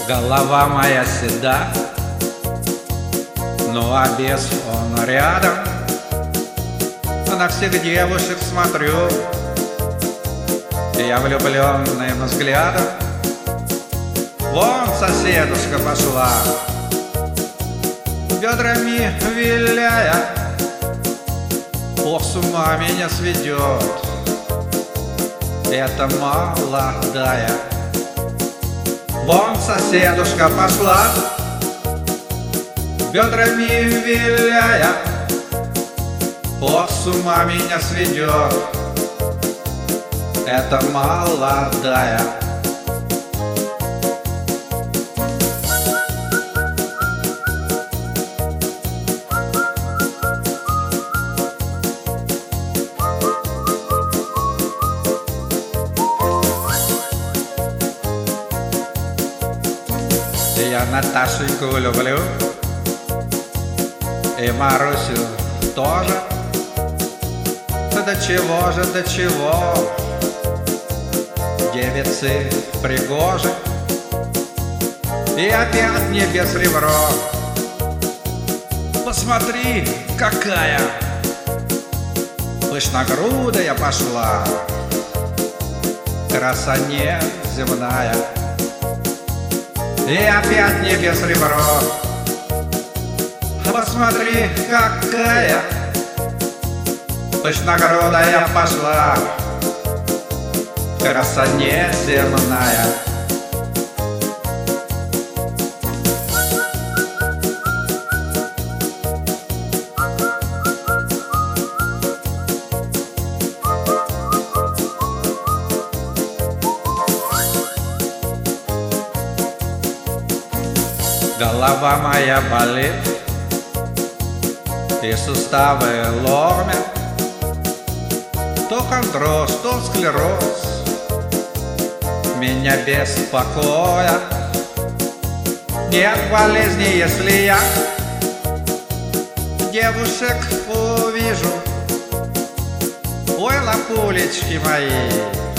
Голова моя седа, ну а бес он рядом. На всех девушек смотрю, я влюбленным взглядом. Вон соседушка пошла, бедрами виляя. Ох, с ума меня сведет эта молодая. Вон соседушка пошла, бедрами виляя. Ох, с ума меня сведет эта молодая. Я Наташеньку люблю, и Марусю тоже. До чего же, до чего девицы пригожи, и опять не без ребро. Посмотри, какая пышногрудая пошла, краса неземная, и опять не без ребро. Посмотри, какая пышногрудая пошла, краса неземная. Голова моя болит, и суставы ломят. То хондроз, то склероз меня беспокоят. Нет болезни, если я девушек увижу. Ой, лапулечки мои,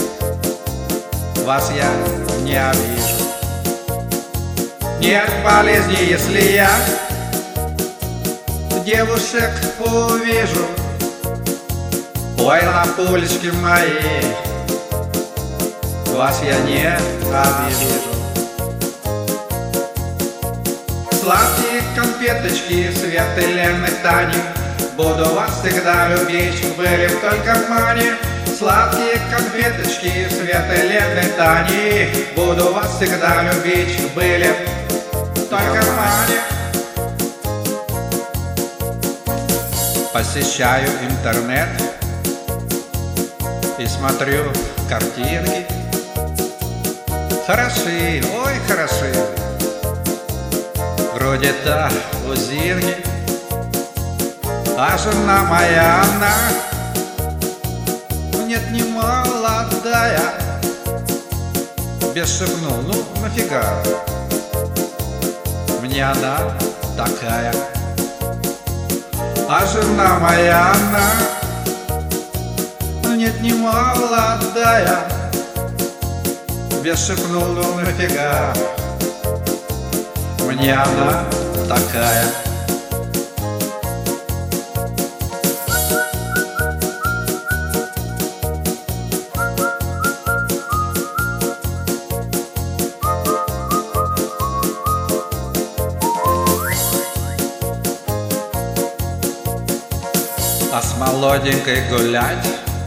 вас я не обижу. Нет болезни, если я девушек увижу. Ой, лапулечки мои, вас я не обижу. Сладкие конфеточки, Светы, Лены, Тани, буду вас всегда любить, были б только в мане. Сладкие конфеточки, Светы, Лены, Тани, буду вас всегда любить, были б только в мане. Посещаю интернет и смотрю картинки. Хороши, ой, хороши, груди-то у Зинги. А жена моя, она, нет, не молодая. Бес шепнул, ну нафига мне она такая. А жена моя, она, нет, не молодая. Бес шепнул, ну нафига мне она такая. А с молоденькой гулять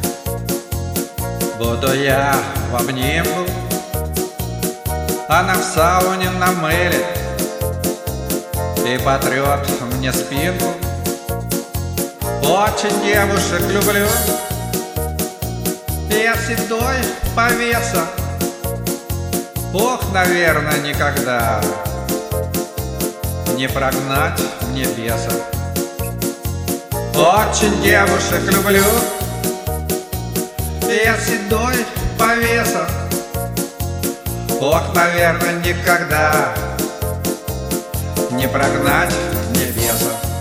буду я в обнимку. Она в сауне намылит и потрет мне спинку. Очень девушек люблю, я седой повеса. Ох, наверное, никогда не прогнать мне беса. Очень девушек люблю, я седой повеса. Ох, наверное, никогда не прогнать мне беса.